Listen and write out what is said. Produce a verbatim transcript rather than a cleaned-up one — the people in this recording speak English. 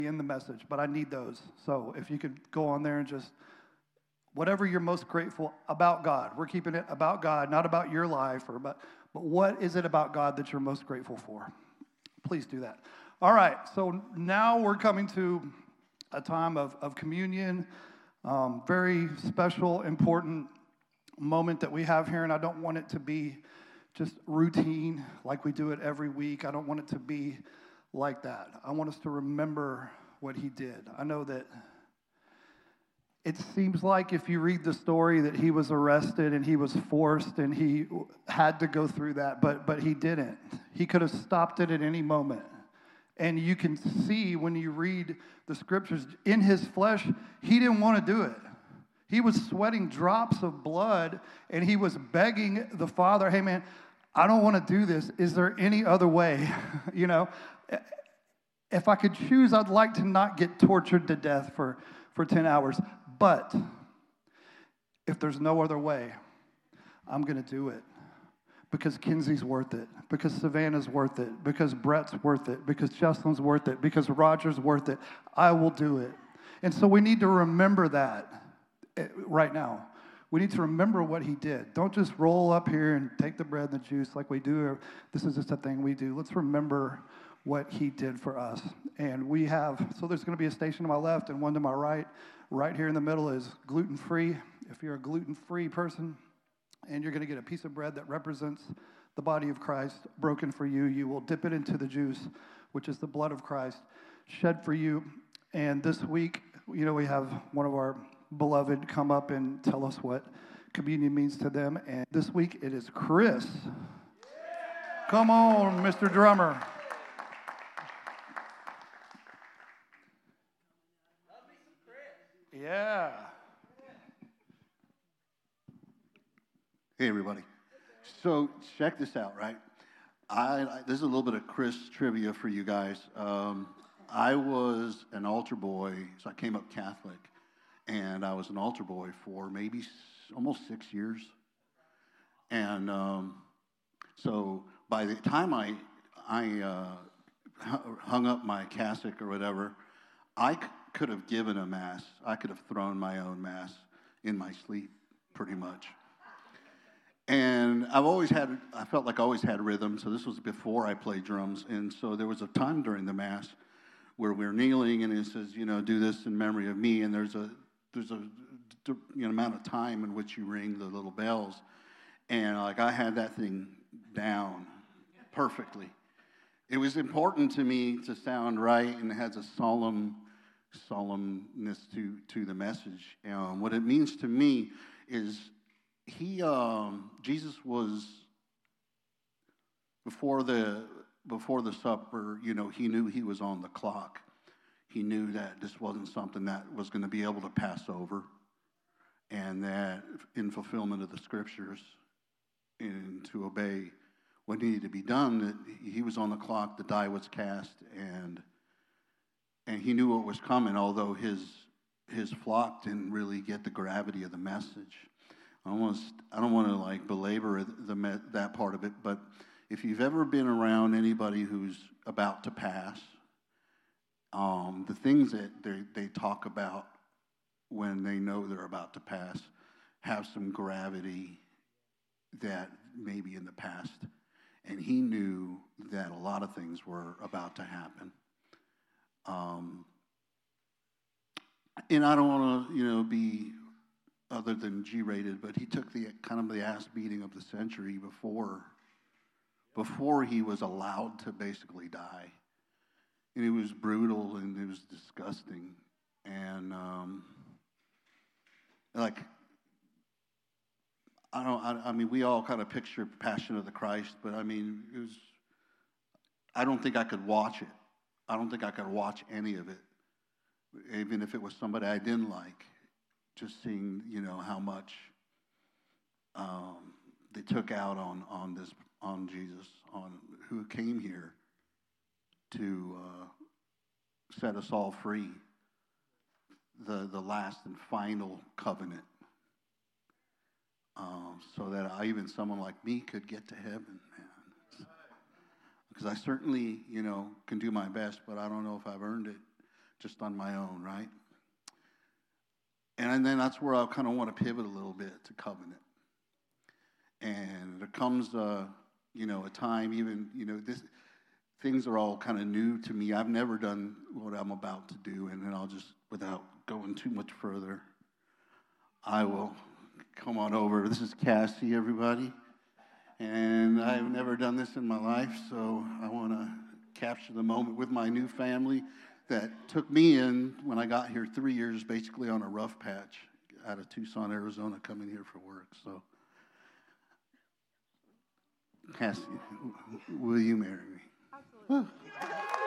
in the message, but I need those. So if you could go on there and just, whatever you're most grateful about God. We're keeping it about God, not about your life, or about, but what is it about God that you're most grateful for? Please do that. All right, so now we're coming to a time of, of communion, um, very special, important moment that we have here, and I don't want it to be just routine like we do it every week. I don't want it to be like that. I want us to remember what he did. I know that it seems like if you read the story that he was arrested and he was forced and he had to go through that, but but he didn't. He could have stopped it at any moment. And you can see when you read the scriptures, in his flesh, he didn't want to do it. He was sweating drops of blood, and he was begging the Father, hey, man, I don't want to do this. Is there any other way? You know, if I could choose, I'd like to not get tortured to death for, for ten hours. But if there's no other way, I'm going to do it. Because Kinsey's worth it, because Savannah's worth it, because Brett's worth it, because Justin's worth it, because Roger's worth it. I will do it. And so we need to remember that right now. We need to remember what he did. Don't just roll up here and take the bread and the juice like we do. This is just a thing we do. Let's remember what he did for us. And we have, so there's going to be a station to my left and one to my right. Right here in the middle is gluten-free. If you're a gluten-free person, and you're going to get a piece of bread that represents the body of Christ broken for you. You will dip it into the juice, which is the blood of Christ shed for you. And this week, you know, we have one of our beloved come up and tell us what communion means to them. And this week, it is Chris. Come on, Mister Drummer. Yeah. Hey, everybody. So check this out, right? I, I this is a little bit of Chris trivia for you guys. Um, I was an altar boy, so I came up Catholic, and I was an altar boy for maybe s- almost six years. And um, so by the time I I uh, hu- hung up my cassock or whatever, I c- could have given a mass. I could have thrown my own mass in my sleep, pretty much. And I've always had, I felt like I always had rhythm, so this was before I played drums. And so there was a time during the Mass where we're kneeling, and it says, you know, do this in memory of me. And there's a there's a you know, amount of time in which you ring the little bells. And like I had that thing down perfectly. It was important to me to sound right, and it has a solemn solemnness to, to the message. Um, what it means to me is He, um, Jesus was, before the, before the supper, you know, he knew he was on the clock. He knew that this wasn't something that was going to be able to pass over, and that in fulfillment of the scriptures and to obey what needed to be done, that he was on the clock, the die was cast, and and he knew what was coming, although his his flock didn't really get the gravity of the message. I almost, I don't want to like belabor the, the that part of it, but if you've ever been around anybody who's about to pass, um, the things that they, they talk about when they know they're about to pass have some gravity that maybe in the past, and he knew that a lot of things were about to happen. Um, and I don't want to, you know, be other than G-rated, but he took the kind of the ass beating of the century before, before he was allowed to basically die. And it was brutal and it was disgusting. And um, like, I don't, I, I mean, we all kind of picture Passion of the Christ, but I mean, it was, I don't think I could watch it. I don't think I could watch any of it, even if it was somebody I didn't like. Just seeing, you know, how much um, they took out on, on this, on Jesus, on who came here to uh, set us all free, the, the last and final covenant, uh, so that I, even someone like me could get to heaven, man. Because I certainly, you know, can do my best, but I don't know if I've earned it just on my own, right? And then that's where I kind of want to pivot a little bit to covenant. And there comes, a, you know, a time even, you know, this things are all kind of new to me. I've never done what I'm about to do, and then I'll just, without going too much further, I will come on over. This is Cassie, everybody. And I've never done this in my life, so I want to capture the moment with my new family that took me in when I got here three years basically on a rough patch out of Tucson, Arizona, coming here for work. So, Cassie, will you marry me? Absolutely.